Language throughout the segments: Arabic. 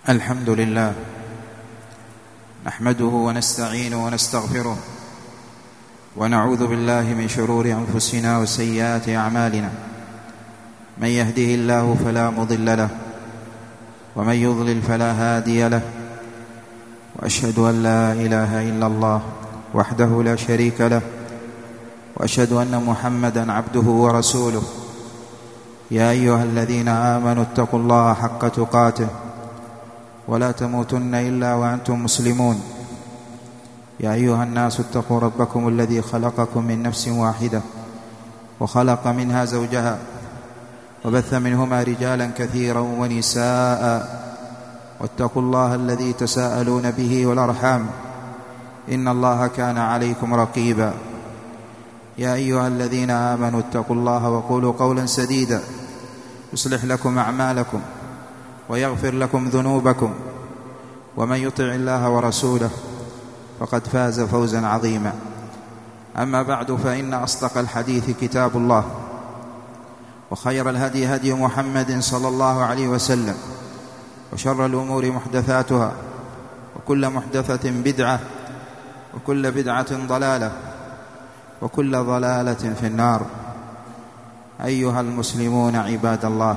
الحمد لله نحمده ونستعينه ونستغفره ونعوذ بالله من شرور أنفسنا وسيئات أعمالنا. من يهده الله فلا مضل له ومن يضلل فلا هادي له، وأشهد أن لا إله إلا الله وحده لا شريك له، وأشهد أن محمدًا عبده ورسوله. يا أيها الذين آمنوا اتقوا الله حق تقاته ولا تموتن إلا وأنتم مسلمون. يا أيها الناس اتقوا ربكم الذي خلقكم من نفس واحدة وخلق منها زوجها وبث منهما رجالا كثيرا ونساء، واتقوا الله الذي تساءلون به والأرحام إن الله كان عليكم رقيبا. يا أيها الذين آمنوا اتقوا الله وقولوا قولا سديدا يصلح لكم أعمالكم ويغفر لكم ذنوبكم، ومن يطع الله ورسوله فقد فاز فوزا عظيما. أما بعد، فإن أصدق الحديث كتاب الله، وخير الهدي هدي محمد صلى الله عليه وسلم، وشر الأمور محدثاتها، وكل محدثة بدعة، وكل بدعة ضلالة، وكل ضلالة في النار. أيها المسلمون عباد الله،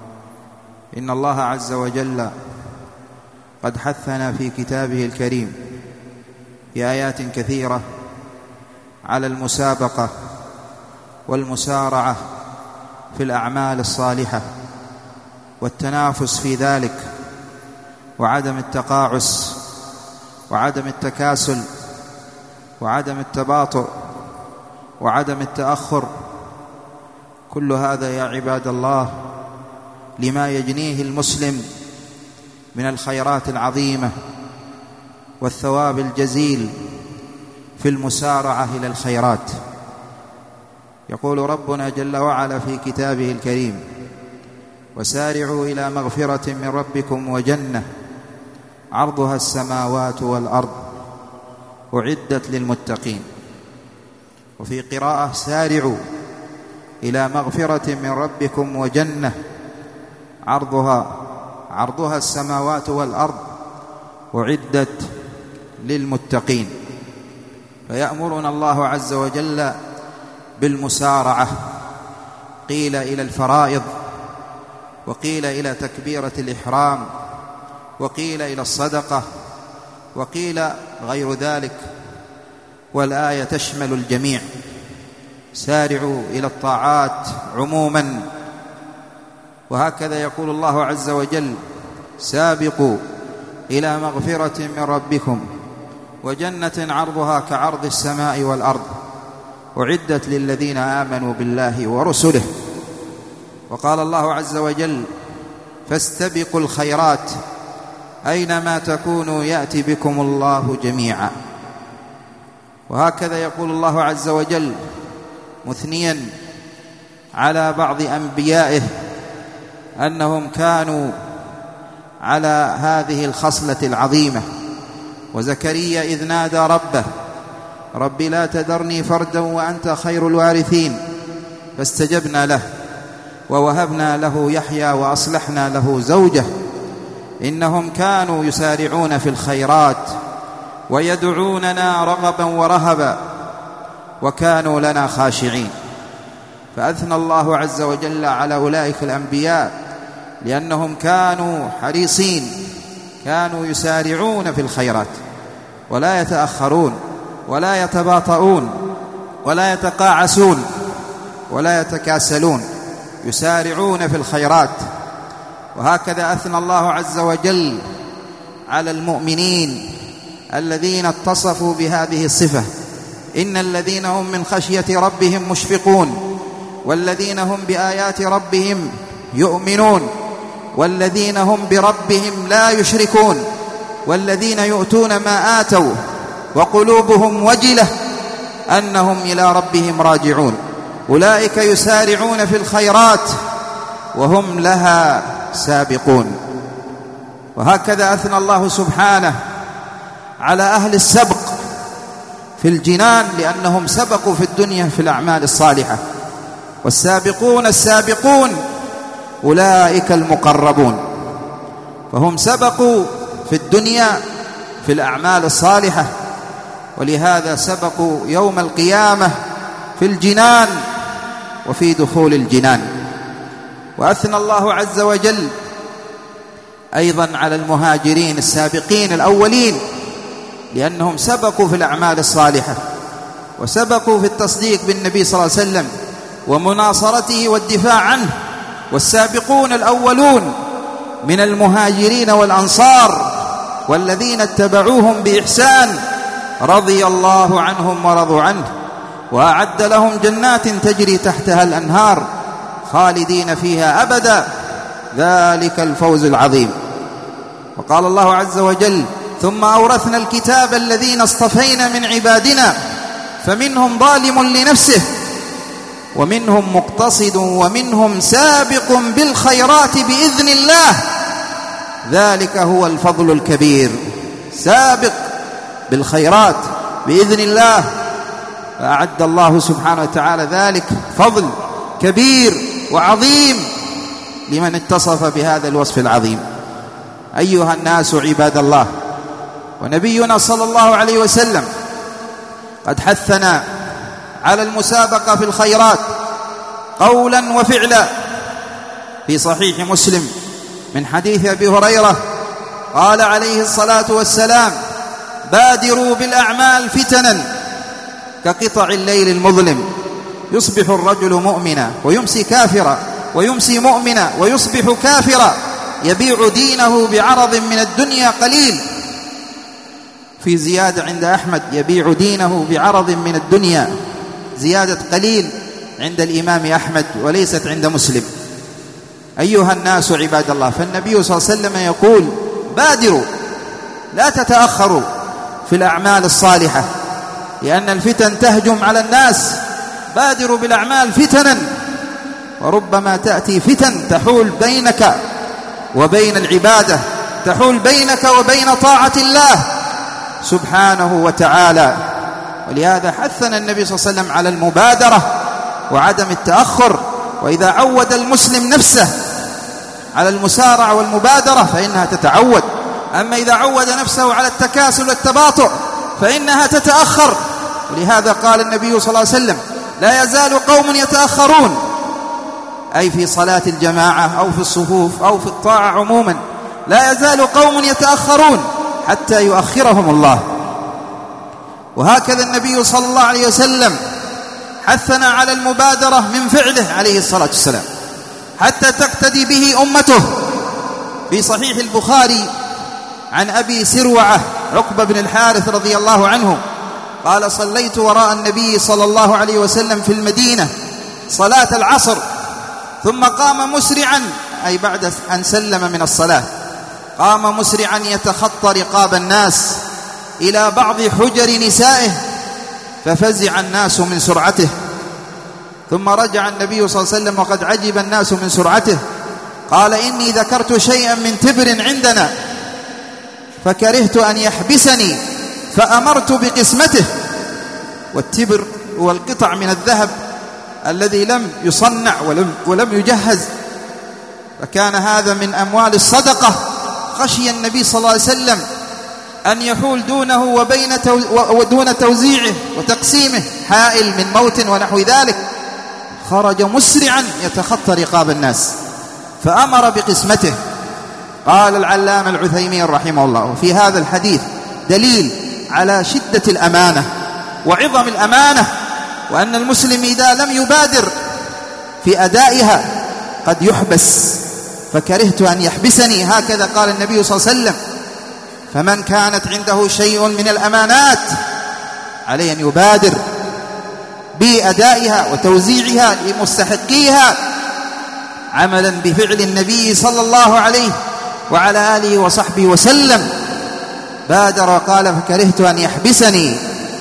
إن الله عز وجل قد حثنا في كتابه الكريم في آيات كثيرة على المسابقة والمسارعة في الأعمال الصالحة، والتنافس في ذلك، وعدم التقاعس، وعدم التكاسل، وعدم التباطؤ، وعدم التأخر. كل هذا يا عباد الله لما يجنيه المسلم من الخيرات العظيمة والثواب الجزيل في المسارعة إلى الخيرات. يقول ربنا جل وعلا في كتابه الكريم: وسارعوا إلى مغفرة من ربكم وجنة عرضها السماوات والأرض أعدت للمتقين. وفي قراءة: سارعوا إلى مغفرة من ربكم وجنة عرضها السماوات والأرض أعدت للمتقين. فيأمرنا الله عز وجل بالمسارعة، قيل إلى الفرائض، وقيل إلى تكبيرة الإحرام، وقيل إلى الصدقة، وقيل غير ذلك، والآية تشمل الجميع. سارعوا إلى الطاعات عموما. وهكذا يقول الله عز وجل: سابقوا إلى مغفرة من ربكم وجنة عرضها كعرض السماء والأرض أعدت للذين آمنوا بالله ورسله. وقال الله عز وجل: فاستبقوا الخيرات أينما تكونوا يأتي بكم الله جميعا. وهكذا يقول الله عز وجل مثنيا على بعض أنبيائه أنهم كانوا على هذه الخصلة العظيمة. وزكريا إذ نادى ربه: رب لا تذرني فردا وأنت خير الوارثين، فاستجبنا له ووهبنا له يحيى وأصلحنا له زوجه إنهم كانوا يسارعون في الخيرات ويدعوننا رغبا ورهبا وكانوا لنا خاشعين. فأثنى الله عز وجل على أولئك الأنبياء لأنهم كانوا حريصين، كانوا يسارعون في الخيرات ولا يتأخرون ولا يتباطؤون ولا يتقاعسون ولا يتكاسلون، يسارعون في الخيرات. وهكذا أثنى الله عز وجل على المؤمنين الذين اتصفوا بهذه الصفة: إن الذين هم من خشية ربهم مشفقون، والذين هم بآيات ربهم يؤمنون، والذين هم بربهم لا يشركون، والذين يؤتون ما آتوا وقلوبهم وجلة أنهم إلى ربهم راجعون. أولئك يسارعون في الخيرات وهم لها سابقون. وهكذا أثنى الله سبحانه على أهل السبق في الجنان لأنهم سبقوا في الدنيا في الأعمال الصالحة. والسابقون السابقون أولئك المقربون. فهم سبقوا في الدنيا في الأعمال الصالحة، ولهذا سبقوا يوم القيامة في الجنان وفي دخول الجنان. وأثنى الله عز وجل أيضا على المهاجرين السابقين الأولين، لأنهم سبقوا في الأعمال الصالحة وسبقوا في التصديق بالنبي صلى الله عليه وسلم ومناصرته والدفاع عنه. والسابقون الأولون من المهاجرين والأنصار والذين اتبعوهم بإحسان رضي الله عنهم ورضوا عنه، وأعد لهم جنات تجري تحتها الأنهار خالدين فيها أبدا، ذلك الفوز العظيم. وقال الله عز وجل: ثم أورثنا الكتاب الذين اصطفينا من عبادنا فمنهم ظالم لنفسه ومنهم مقتصد ومنهم سابق بالخيرات بإذن الله، ذلك هو الفضل الكبير. سابق بالخيرات بإذن الله، فأعد الله سبحانه وتعالى ذلك فضل كبير وعظيم لمن اتصف بهذا الوصف العظيم. أيها الناس عباد الله، ونبينا صلى الله عليه وسلم قد حثنا على المسابقة في الخيرات قولا وفعلا. في صحيح مسلم من حديث أبي هريرة قال عليه الصلاة والسلام: بادروا بالأعمال فتنا كقطع الليل المظلم، يصبح الرجل مؤمنا ويمسي كافرا ويمسي مؤمنا ويصبح كافرا، يبيع دينه بعرض من الدنيا قليل. في زيادة عند أحمد: يبيع دينه بعرض من الدنيا، زيادة قليل عند الإمام أحمد وليست عند مسلم. أيها الناس عباد الله، فالنبي صلى الله عليه وسلم يقول: بادروا، لا تتأخروا في الأعمال الصالحة، لأن الفتن تهجم على الناس. بادروا بالأعمال فتنا، وربما تأتي فتن تحول بينك وبين العبادة، تحول بينك وبين طاعة الله سبحانه وتعالى. ولهذا حثنا النبي صلى الله عليه وسلم على المبادرة وعدم التأخر. وإذا عود المسلم نفسه على المسارعة والمبادرة فإنها تتعود، أما إذا عود نفسه على التكاسل والتباطؤ فإنها تتأخر. ولهذا قال النبي صلى الله عليه وسلم: لا يزال قوم يتأخرون، أي في صلاة الجماعة أو في الصفوف أو في الطاعة عموما، لا يزال قوم يتأخرون حتى يؤخرهم الله. وهكذا النبي صلى الله عليه وسلم حثنا على المبادرة من فعله عليه الصلاة والسلام حتى تقتدي به أمته. في صحيح البخاري عن أبي سروعة عقبة بن الحارث رضي الله عنه قال: صليت وراء النبي صلى الله عليه وسلم في المدينة صلاة العصر، ثم قام مسرعا، أي بعد أن سلم من الصلاة، قام مسرعا يتخطى رقاب الناس إلى بعض حجر نسائه، ففزع الناس من سرعته. ثم رجع النبي صلى الله عليه وسلم وقد عجب الناس من سرعته، قال: إني ذكرت شيئا من تبر عندنا فكرهت أن يحبسني فأمرت بقسمته. والتبر هو القطع من الذهب الذي لم يصنع ولم يجهز، فكان هذا من أموال الصدقة. خشي النبي صلى الله عليه وسلم أن يحول دونه ودون توزيعه وتقسيمه حائل من موت ونحو ذلك، خرج مسرعا يتخطى رقاب الناس فأمر بقسمته. قال العلامة العثيمين رحمه الله: وفي هذا الحديث دليل على شدة الأمانة وعظم الأمانة، وأن المسلم إذا لم يبادر في أدائها قد يحبس. فكرهت أن يحبسني، هكذا قال النبي صلى الله عليه وسلم. فمن كانت عنده شيء من الأمانات عليه أن يبادر بأدائها وتوزيعها لمستحقيها عملا بفعل النبي صلى الله عليه وعلى آله وصحبه وسلم. بادر وقال: فكرهت أن يحبسني.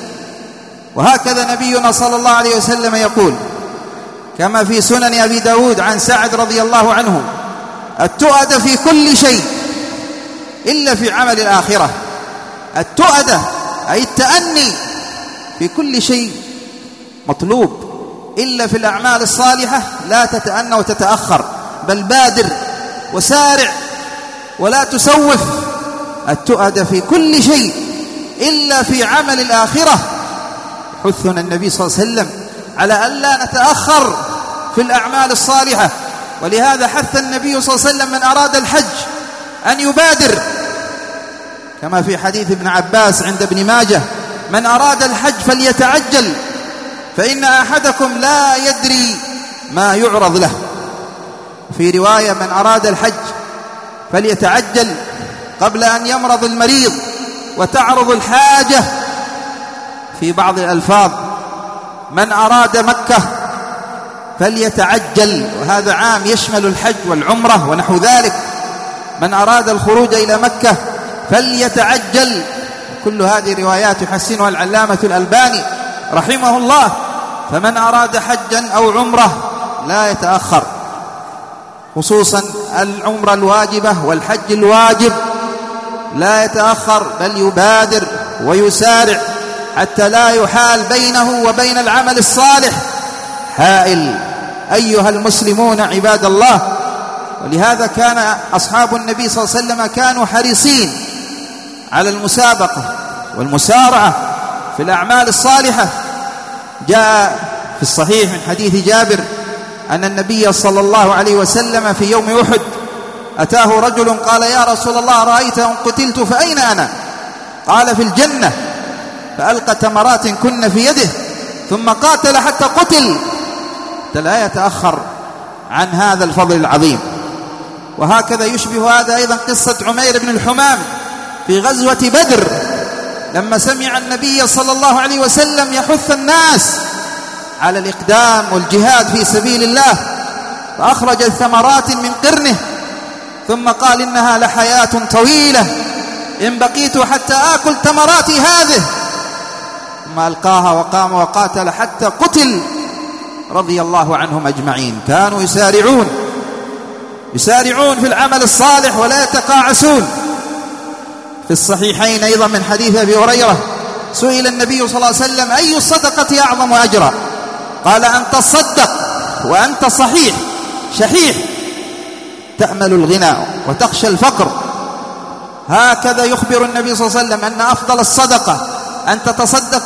وهكذا نبينا صلى الله عليه وسلم يقول كما في سنن أبي داود عن سعد رضي الله عنه: التؤد في كل شيء إلا في عمل الآخرة. التؤد أي التأني في كل شيء مطلوب، إلا في الأعمال الصالحة لا تتأنى وتتأخر، بل بادر وسارع ولا تسوف التؤد في كل شيء إلا في عمل الآخرة. حثنا النبي صلى الله عليه وسلم على أن لا نتأخر في الأعمال الصالحة، ولهذا حث النبي صلى الله عليه وسلم من أراد الحج أن يبادر، كما في حديث ابن عباس عند ابن ماجه: من أراد الحج فليتعجل فإن أحدكم لا يدري ما يعرض له. في رواية: من أراد الحج فليتعجل قبل أن يمرض المريض وتعرض الحاجة. في بعض الألفاظ: من أراد مكة فليتعجل، وهذا عام يشمل الحج والعمرة ونحو ذلك. من أراد الخروج إلى مكة فليتعجل. كل هذه روايات يحسنها العلامة الألباني رحمه الله. فمن أراد حجا أو عمرة لا يتأخر، خصوصا العمرة الواجبة والحج الواجب، لا يتأخر بل يبادر ويسارع حتى لا يحال بينه وبين العمل الصالح حائل. أيها المسلمون عباد الله، ولهذا كان أصحاب النبي صلى الله عليه وسلم كانوا حريصين على المسابقة والمسارعة في الأعمال الصالحة. جاء في الصحيح من حديث جابر أن النبي صلى الله عليه وسلم في يوم أحد أتاه رجل قال: يا رسول الله، رأيت أن قتلت فأين أنا؟ قال: في الجنة. فألقى تمرات كن في يده ثم قاتل حتى قتل. لا يتأخر عن هذا الفضل العظيم. وهكذا يشبه هذا أيضا قصة عمير بن الحمام في غزوة بدر، لما سمع النبي صلى الله عليه وسلم يحث الناس على الإقدام والجهاد في سبيل الله، فأخرج ثمرات من قرنه ثم قال: إنها لحياة طويلة إن بقيت حتى آكل ثمراتي هذه. ثم ألقاها وقام وقاتل حتى قتل رضي الله عنهم أجمعين. كانوا يسارعون في العمل الصالح ولا يتقاعسون. في الصحيحين أيضا من حديث أبي هريرة سئل النبي صلى الله عليه وسلم: أي الصدقة أعظم أجرا؟ قال: أن تصدق وأنت شحيح تأمل الغنى وتخشى الفقر. هكذا يخبر النبي صلى الله عليه وسلم أن أفضل الصدقة أن تتصدق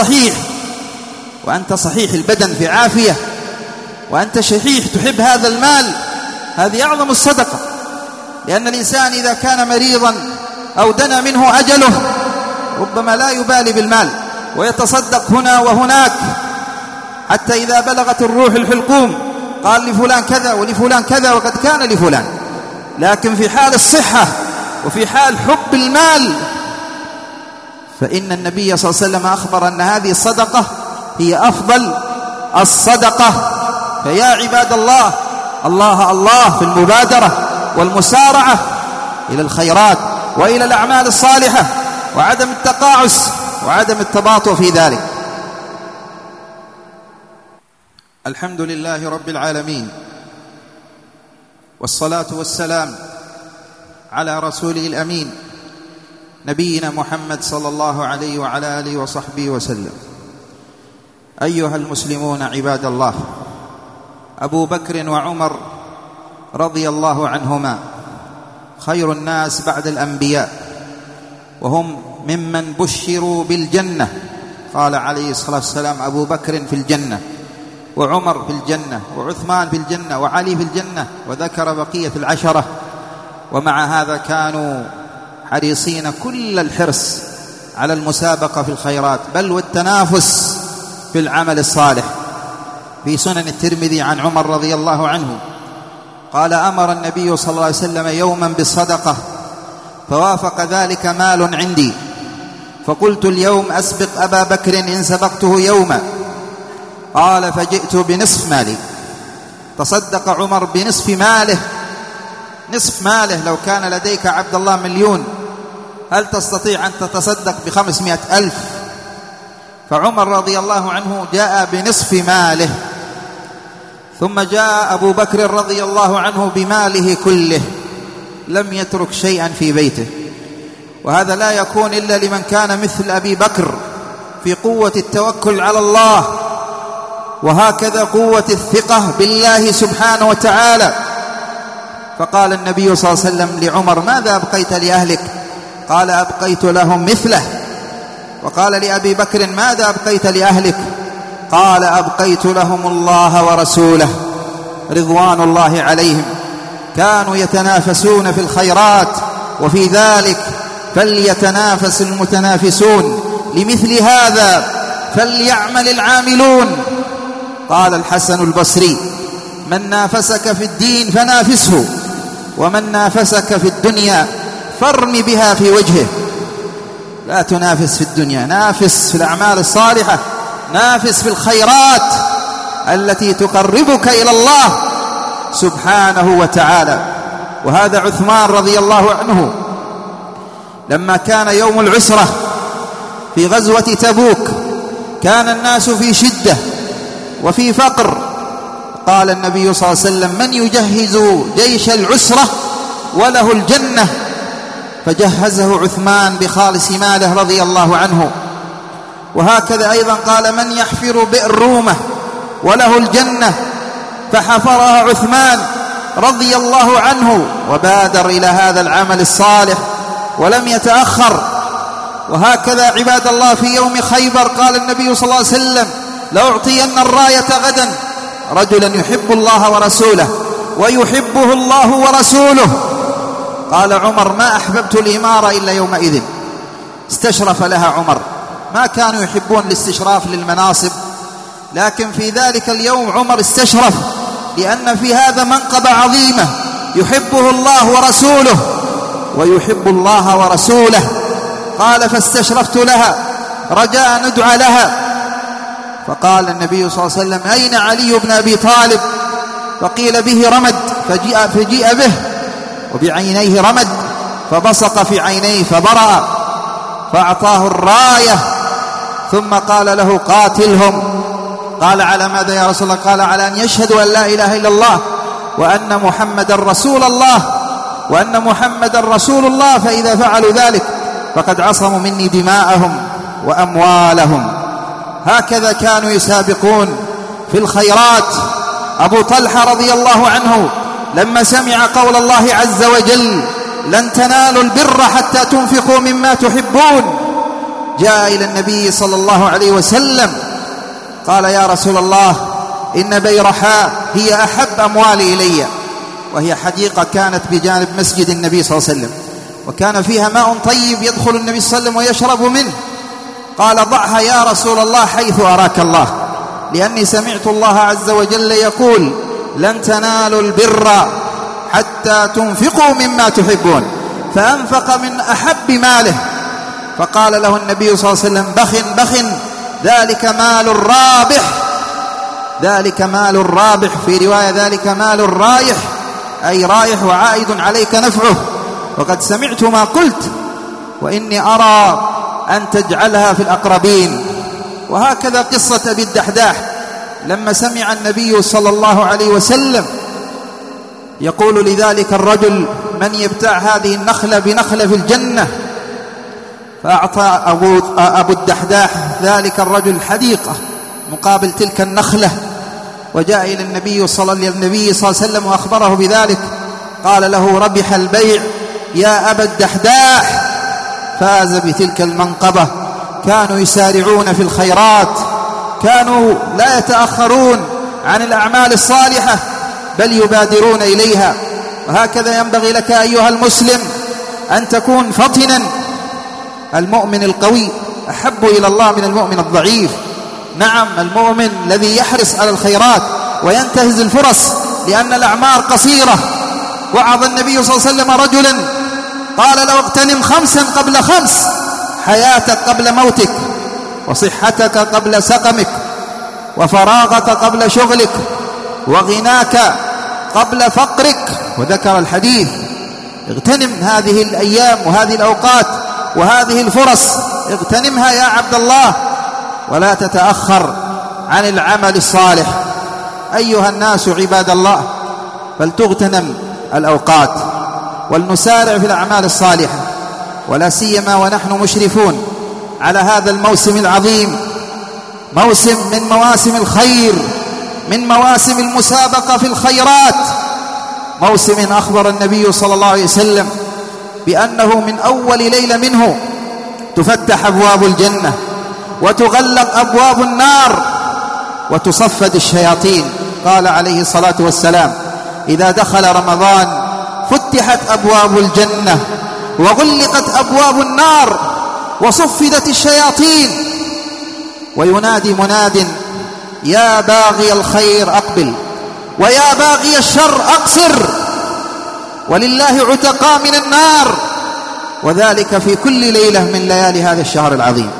وأنت صحيح البدن في عافية، وأنت شحيح تحب هذا المال. هذه أعظم الصدقة، لأن الإنسان إذا كان مريضا أو دنا منه أجله ربما لا يبالي بالمال ويتصدق هنا وهناك، حتى إذا بلغت الروح الحلقوم قال لفلان كذا ولفلان كذا وقد كان لفلان. لكن في حال الصحة وفي حال حب المال فإن النبي صلى الله عليه وسلم أخبر أن هذه الصدقة هي أفضل الصدقة. فيا عباد الله، الله في المبادرة والمسارعة إلى الخيرات وإلى الأعمال الصالحة، وعدم التقاعس وعدم التباطؤ في ذلك. الحمد لله رب العالمين، والصلاة والسلام على رسوله الأمين نبينا محمد صلى الله عليه وعلى آله وصحبه وسلم. أيها المسلمون عباد الله، أبو بكر وعمر رضي الله عنهما خير الناس بعد الأنبياء، وهم ممن بشروا بالجنة. قال عليه الصلاة والسلام: أبو بكر في الجنة، وعمر في الجنة، وعثمان في الجنة، وعلي في الجنة، وذكر بقية العشرة. ومع هذا كانوا حريصين كل الحرص على المسابقة في الخيرات، بل والتنافس في العمل الصالح. في سنن الترمذي عن عمر رضي الله عنه قال: أمر النبي صلى الله عليه وسلم يوما بالصدقة فوافق ذلك مال عندي، فقلت اليوم أسبق أبا بكر إن سبقته يوما. قال: فجئت بنصف مالي. تصدق عمر بنصف ماله. نصف ماله. لو كان لديك عبد الله 1,000,000 هل تستطيع أن تتصدق ب500,000؟ فعمر رضي الله عنه جاء بنصف ماله. ثم جاء أبو بكر رضي الله عنه بماله كله، لم يترك شيئا في بيته. وهذا لا يكون إلا لمن كان مثل أبي بكر في قوة التوكل على الله، وهكذا قوة الثقة بالله سبحانه وتعالى. فقال النبي صلى الله عليه وسلم لعمر: ماذا أبقيت لأهلك؟ قال: أبقيت لهم مثله. وقال لأبي بكر: ماذا أبقيت لأهلك؟ قال: أبقيت لهم الله ورسوله رضوان الله عليهم، كانوا يتنافسون في الخيرات، وفي ذلك فليتنافس المتنافسون، لمثل هذا فليعمل العاملون. قال الحسن البصري: من نافسك في الدين فنافسه، ومن نافسك في الدنيا فارم بها في وجهه. لا تنافس في الدنيا، نافس في الأعمال الصالحة، نافس في الخيرات التي تقربك إلى الله سبحانه وتعالى. وهذا عثمان رضي الله عنه لما كان يوم العسرة في غزوة تبوك، كان الناس في شدة وفي فقر. قال النبي صلى الله عليه وسلم: من يجهز جيش العسرة وله الجنة؟ فجهزه عثمان بخالص ماله رضي الله عنه. وهكذا أيضا قال: من يحفر بئر رومة وله الجنة؟ فحفرها عثمان رضي الله عنه، وبادر إلى هذا العمل الصالح ولم يتأخر. وهكذا عباد الله في يوم خيبر قال النبي صلى الله عليه وسلم: لأعطين الراية غدا رجلا يحب الله ورسوله ويحبه الله ورسوله. قال عمر: ما أحببت الإمارة إلا يومئذ. استشرف لها عمر، ما كانوا يحبون الاستشراف للمناصب، لكن في ذلك اليوم عمر استشرف، لأن في هذا منقبة عظيمة يحبه الله ورسوله ويحب الله ورسوله. قال: فاستشرفت لها رجاء ندعى لها. فقال النبي صلى الله عليه وسلم: أين علي بن أبي طالب؟ فقيل: به رمد. فجيء به وبعينيه رمد، فبصق في عينيه فبرأ، فأعطاه الراية، ثم قال له: قاتلهم. قال: على ماذا يا رسول الله؟ قال: على أن يشهدوا أن لا إله إلا الله وأن محمد رسول الله، وأن محمد رسول الله، فإذا فعلوا ذلك فقد عصموا مني دماءهم وأموالهم. هكذا كانوا يسابقون في الخيرات. أبو طلحة رضي الله عنه لما سمع قول الله عز وجل: لن تنالوا البر حتى تنفقوا مما تحبون، جاء إلى النبي صلى الله عليه وسلم قال: يا رسول الله، إن بيرحاء هي أحب أموالي إلي، وهي حديقة كانت بجانب مسجد النبي صلى الله عليه وسلم، وكان فيها ماء طيب يدخل النبي صلى الله عليه وسلم ويشرب منه. قال: ضعها يا رسول الله حيث أراك الله، لأني سمعت الله عز وجل يقول: لن تنالوا البر حتى تنفقوا مما تحبون. فأنفق من أحب ماله، فقال له النبي صلى الله عليه وسلم: بخ بخ، ذلك مال الرابح، ذلك مال الرابح، في رواية ذلك مال الرايح، أي رايح وعائد عليك نفعه. وقد سمعت ما قلت، وإني أرى أن تجعلها في الأقربين. وهكذا قصة أبي الدحداح لما سمع النبي صلى الله عليه وسلم يقول لذلك الرجل: من يبتاع هذه النخلة بنخلة في الجنة؟ فأعطى أبو الدحداح ذلك الرجل حديقة مقابل تلك النخلة، وجاء إلى النبي صلى الله عليه وسلم وأخبره بذلك. قال له: ربح البيع يا أبا الدحداح. فاز بتلك المنقبة. كانوا يسارعون في الخيرات، كانوا لا يتأخرون عن الأعمال الصالحة بل يبادرون إليها. وهكذا ينبغي لك أيها المسلم أن تكون فطنا. المؤمن القوي أحب إلى الله من المؤمن الضعيف. نعم، المؤمن الذي يحرص على الخيرات وينتهز الفرص، لأن الأعمار قصيرة. وعظ النبي صلى الله عليه وسلم رجلا قال له: اغتنم 5 قبل 5، حياتك قبل موتك، وصحتك قبل سقمك، وفراغك قبل شغلك، وغناك قبل فقرك. وذكر الحديث. اغتنم هذه الأيام وهذه الأوقات وهذه الفرص، اغتنمها يا عبد الله، ولا تتأخر عن العمل الصالح. أيها الناس عباد الله، فلتغتنم الأوقات ولنسارع في الأعمال الصالحة، ولا سيما ونحن مشرفون على هذا الموسم العظيم، موسم من مواسم الخير، من مواسم المسابقة في الخيرات. موسم أخبر النبي صلى الله عليه وسلم بأنه من أول ليلة منه تفتح أبواب الجنة وتغلق أبواب النار وتصفد الشياطين. قال عليه الصلاة والسلام: إذا دخل رمضان فتحت أبواب الجنة وغلقت أبواب النار وصفدت الشياطين. وينادي مناد: يا باغي الخير أقبل ويا باغي الشر أقصر، ولله عتقاء من النار، وذلك في كل ليلة من ليالي هذا الشهر العظيم.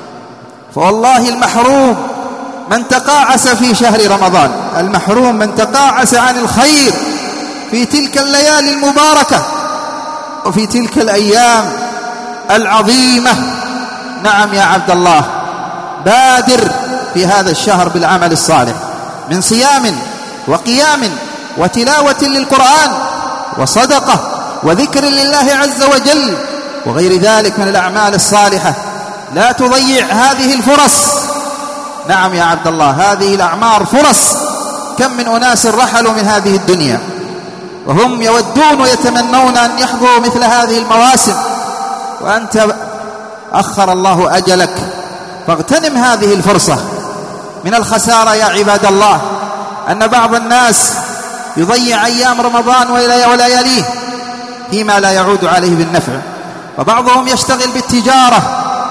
فوالله المحروم من تقاعس في شهر رمضان، المحروم من تقاعس عن الخير في تلك الليالي المباركة وفي تلك الأيام العظيمة. نعم يا عبد الله، بادر في هذا الشهر بالعمل الصالح من صيام وقيام وتلاوة للقرآن وصدقة وذكر لله عز وجل وغير ذلك من الأعمال الصالحة. لا تضيع هذه الفرص. نعم يا عبد الله، هذه الأعمار فرص. كم من أناس رحلوا من هذه الدنيا وهم يودون ويتمنون أن يحضروا مثل هذه المواسم، وأنت أخر الله أجلك، فاغتنم هذه الفرصة. من الخسارة يا عباد الله أن بعض الناس يضيع أيام رمضان ولياليه فيما لا يعود عليه بالنفع، وبعضهم يشتغل بالتجارة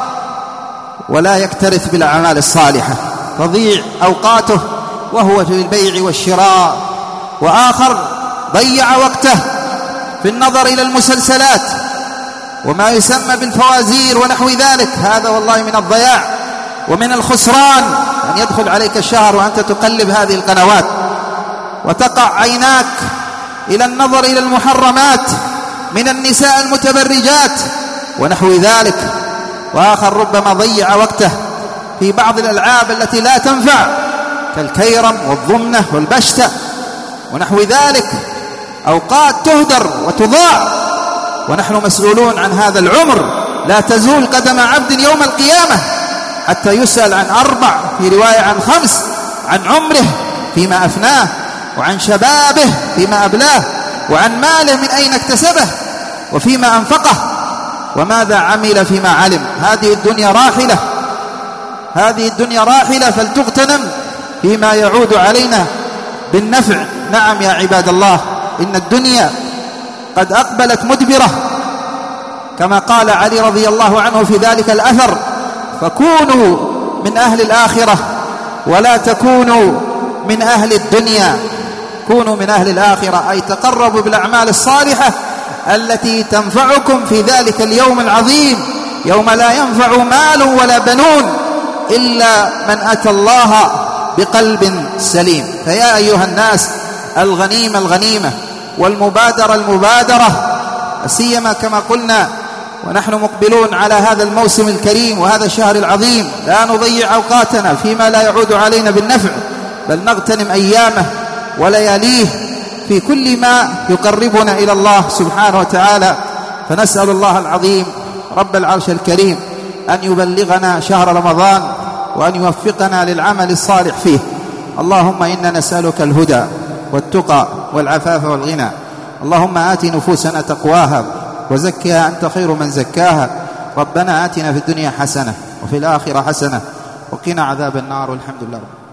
ولا يكترث بالأعمال الصالحة، تضيع أوقاته وهو في البيع والشراء. وآخر ضيع وقته في النظر إلى المسلسلات وما يسمى بالفوازير ونحو ذلك. هذا والله من الضياع ومن الخسران، أن يدخل عليك الشهر وأنت تقلب هذه القنوات وتقع عيناك إلى النظر إلى المحرمات من النساء المتبرجات ونحو ذلك. وآخر ربما ضيع وقته في بعض الألعاب التي لا تنفع كالكيرم والضمنة والبشتة ونحو ذلك. أوقات تهدر وتضاع ونحن مسؤولون عن هذا العمر. لا تزول قدم عبد يوم القيامة حتى يسأل عن 4، في رواية عن 5، عن عمره فيما أفناه، وعن شبابه فيما أبلاه، وعن ماله من أين اكتسبه وفيما أنفقه، وماذا عمل فيما علم. هذه الدنيا راحلة، هذه الدنيا راحلة، فلتغتنم فيما يعود علينا بالنفع. نعم يا عباد الله، إن الدنيا قد أقبلت مدبرة، كما قال علي رضي الله عنه في ذلك الأثر: فكونوا من أهل الآخرة ولا تكونوا من أهل الدنيا. كونوا من أهل الآخرة، أي تقربوا بالأعمال الصالحة التي تنفعكم في ذلك اليوم العظيم، يوم لا ينفع مال ولا بنون إلا من أتى الله بقلب سليم. فيا أيها الناس، الغنيمة الغنيمة والمبادرة المبادرة، سيما كما قلنا ونحن مقبلون على هذا الموسم الكريم وهذا الشهر العظيم. لا نضيع أوقاتنا فيما لا يعود علينا بالنفع، بل نغتنم أيامه ولياليه في كل ما يقربنا إلى الله سبحانه وتعالى. فنسأل الله العظيم رب العرش الكريم أن يبلغنا شهر رمضان وأن يوفقنا للعمل الصالح فيه. اللهم إنا نسألك الهدى والتقى والعفاف والغنى. اللهم آت نفوسنا تقواها وزكها أنت خير من زكاها. ربنا آتنا في الدنيا حسنة وفي الآخرة حسنة وقنا عذاب النار، والحمد لله.